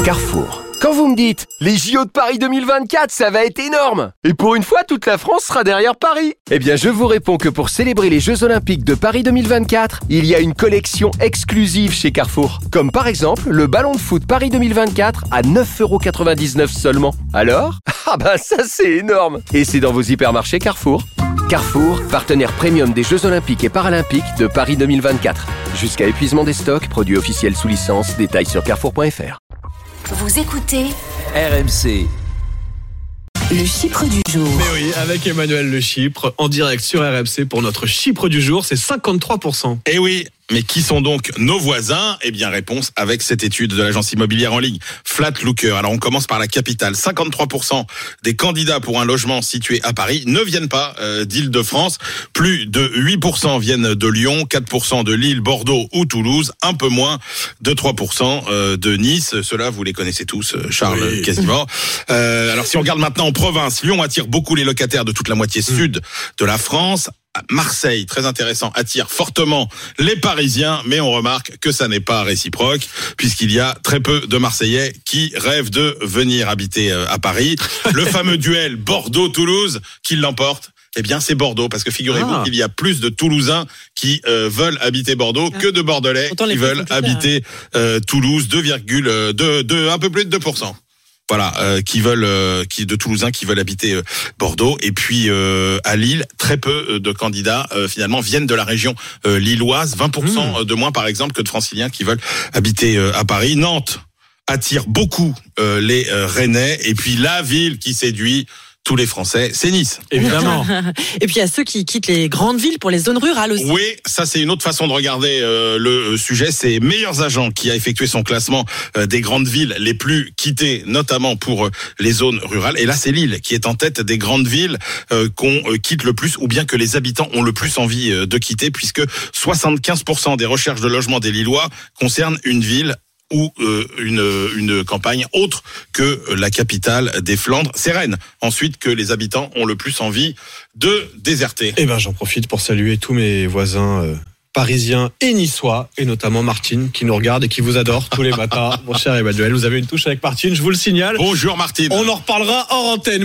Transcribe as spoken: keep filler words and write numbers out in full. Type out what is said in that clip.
Carrefour. Quand vous me dites « Les J O de Paris deux mille vingt-quatre, ça va être énorme !» Et pour une fois, toute la France sera derrière Paris. Eh bien, je vous réponds que pour célébrer les Jeux Olympiques de Paris deux mille vingt-quatre, il y a une collection exclusive chez Carrefour. Comme par exemple, le ballon de foot Paris deux mille vingt-quatre à neuf euros quatre-vingt-dix-neuf seulement. Alors ? Ah ben ça, c'est énorme ! Et c'est dans vos hypermarchés Carrefour. Carrefour, partenaire premium des Jeux Olympiques et Paralympiques de Paris deux mille vingt-quatre. Jusqu'à épuisement des stocks, produits officiels sous licence, détails sur carrefour point f r. Vous écoutez R M C. Le Chypre du jour. Mais oui, avec Emmanuel Le Chypre, en direct sur R M C pour notre Chypre du jour, c'est cinquante-trois pour cent. Eh oui, mais qui sont donc nos voisins ? Eh bien, réponse avec cette étude de l'agence immobilière en ligne Flatlooker. Alors, on commence par la capitale. cinquante-trois pour cent des candidats pour un logement situé à Paris ne viennent pas euh, d'Île-de-France. Plus de huit pour cent viennent de Lyon, quatre pour cent de Lille, Bordeaux ou Toulouse, un peu moins de trois pour cent euh, de Nice. Ceux-là, vous les connaissez tous, Charles, oui. quasiment. Euh, alors, si on regarde maintenant en province, Lyon attire beaucoup les locataires de toute la moitié sud de la France. Marseille, très intéressant, attire fortement les Parisiens, mais on remarque que ça n'est pas réciproque, puisqu'il y a très peu de Marseillais qui rêvent de venir habiter à Paris. Le fameux duel Bordeaux-Toulouse, qui l'emporte ? Eh bien, c'est Bordeaux, parce que figurez-vous ah. qu'il y a plus de Toulousains qui euh, veulent habiter Bordeaux ah. que de Bordelais Autant qui veulent habiter euh, Toulouse, deux virgule deux, un peu plus de deux pour cent. Voilà, euh, qui veulent, euh, qui de Toulousains qui veulent habiter euh, Bordeaux, et puis euh, à Lille, très peu de candidats euh, finalement viennent de la région euh, lilloise, vingt pour cent mmh. de moins par exemple que de Franciliens qui veulent habiter euh, à Paris. Nantes attire beaucoup euh, les euh, Rennais, et puis la ville qui séduit tous les Français, c'est Nice. Évidemment. Et puis il y a ceux qui quittent les grandes villes pour les zones rurales aussi. Oui, ça c'est une autre façon de regarder euh, le sujet. C'est Meilleurs Agents qui a effectué son classement euh, des grandes villes les plus quittées, notamment pour euh, les zones rurales. Et là c'est Lille qui est en tête des grandes villes euh, qu'on euh, quitte le plus, ou bien que les habitants ont le plus envie euh, de quitter, puisque soixante-quinze pour cent des recherches de logement des Lillois concernent une ville ou euh, une une campagne autre que la capitale des Flandres, c'est Rennes. Ensuite, que les habitants ont le plus envie de déserter. Eh ben, j'en profite pour saluer tous mes voisins euh, parisiens et niçois, et notamment Martine, qui nous regarde et qui vous adore tous les matins. Mon cher Emmanuel, vous avez une touche avec Martine, je vous le signale. Bonjour Martine. On en reparlera hors antenne.